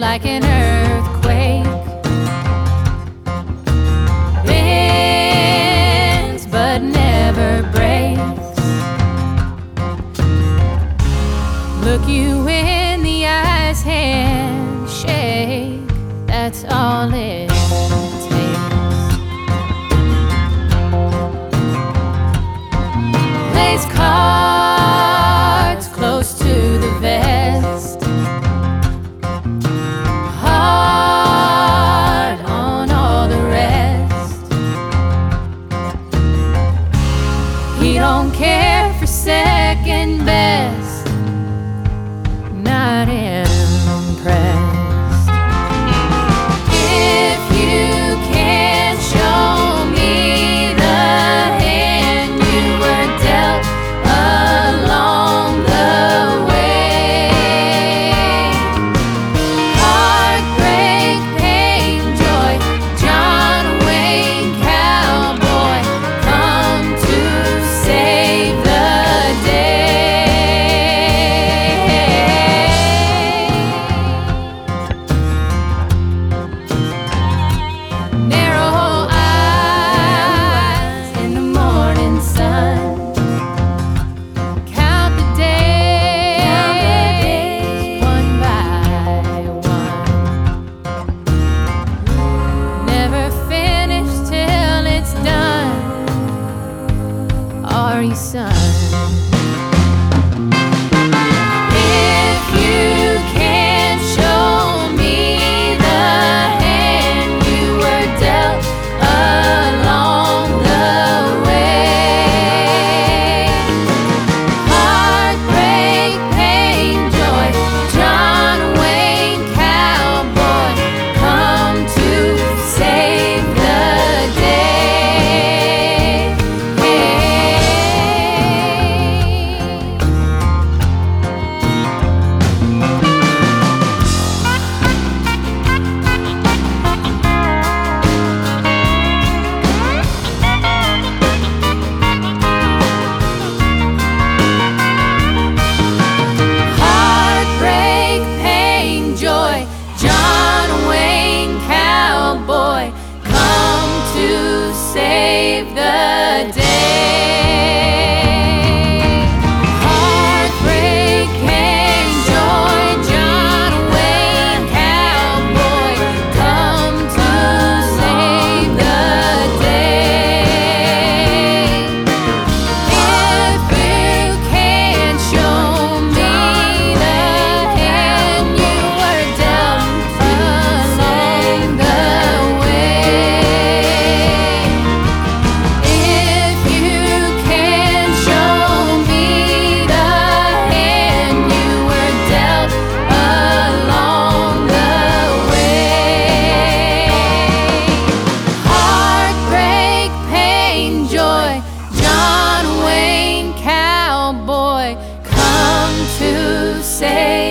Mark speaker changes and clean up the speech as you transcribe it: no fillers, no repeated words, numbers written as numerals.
Speaker 1: like an earthquake. Bends but never breaks. Look you in the eyes, handshake, that's all it takes. Lays cards close to the vest, hard on all the rest. He don't care for second best, not impressed. If you can't show me the hand you were dealt along the way, heartbreak, pain, joy, John Wayne cowboy, come to save the narrow eyes in the morning sun, count the days one by one. Never finish till it's done. Are you son? If you can't show me the hand you were dealt along the way, heartbreak, pain, joy, John Wayne cowboy, come to save the day. Heartbreak, pain, joy, John Wayne cowboy, come to save the day. Heartbreak, pain, joy, John Wayne cowboy, come to save the day. If you can't show me the hand you were dealt along the way, if you can't show me the hand you were dealt along the way, heartbreak, pain, joy, John Wayne cowboy, come to save